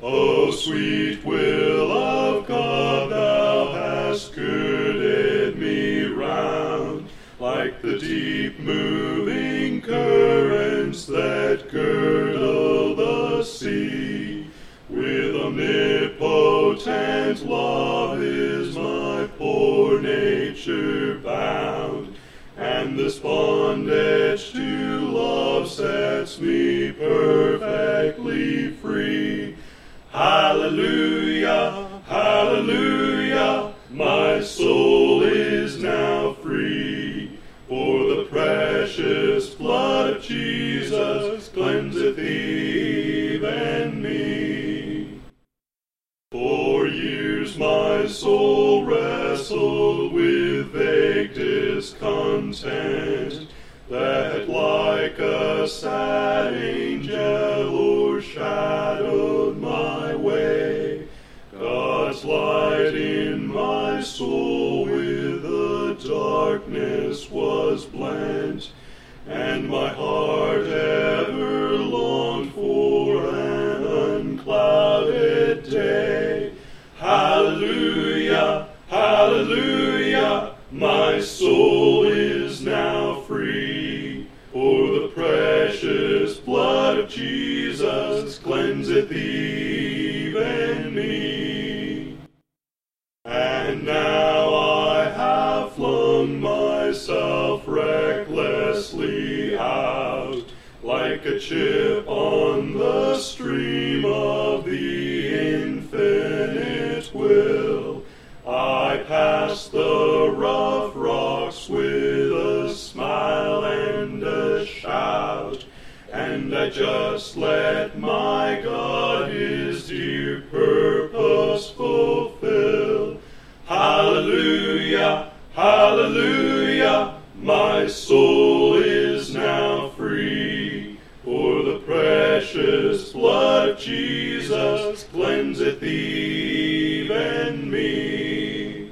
O sweet will of God, thou hast girded me round, like the deep moving currents that girdle the sea. With omnipotent love is my poor nature bound, and this bondage to love sets me perfectly free. Hallelujah, hallelujah, my soul is now free. For the precious blood of Jesus cleanseth even me. For years my soul wrestled with vague discontent, that like a sad angel o'ershadowed my way. God's light in my soul with the darkness was blent, and my heart ever longed for an unclouded day. Hallelujah, hallelujah, my soul is now free. For the precious blood of Jesus cleanseth even me. And now I have flung myself recklessly out, like a chip on the stream of the infinite will. I pass the rough rocks with a smile and a shout, and I just let my God his dear purpose fulfill. Hallelujah, hallelujah, my soul is now free. For the precious blood of Jesus cleanseth even me.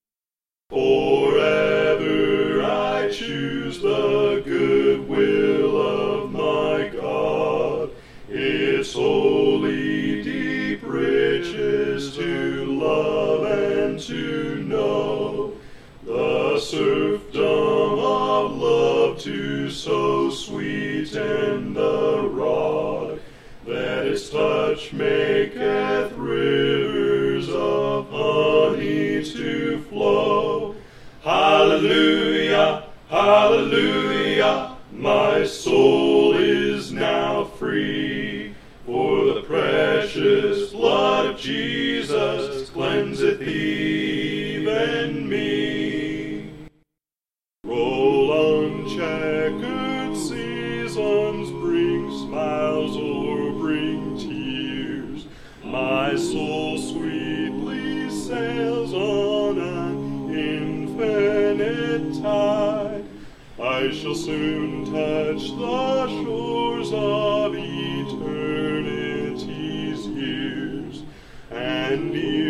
Forever I choose the good will of my God, its holy deep riches to love and to know, the serfdom of love to so sweeten the rod, that its touch maketh rivers of honey to flow. Hallelujah, hallelujah, my soul is now free. For the precious blood of Jesus cleanseth even me. Roll uncheckered seasons, bring smiles or bring tears. My soul sweetly sails on an infinite tide. I shall soon touch the shores of eternity's years, and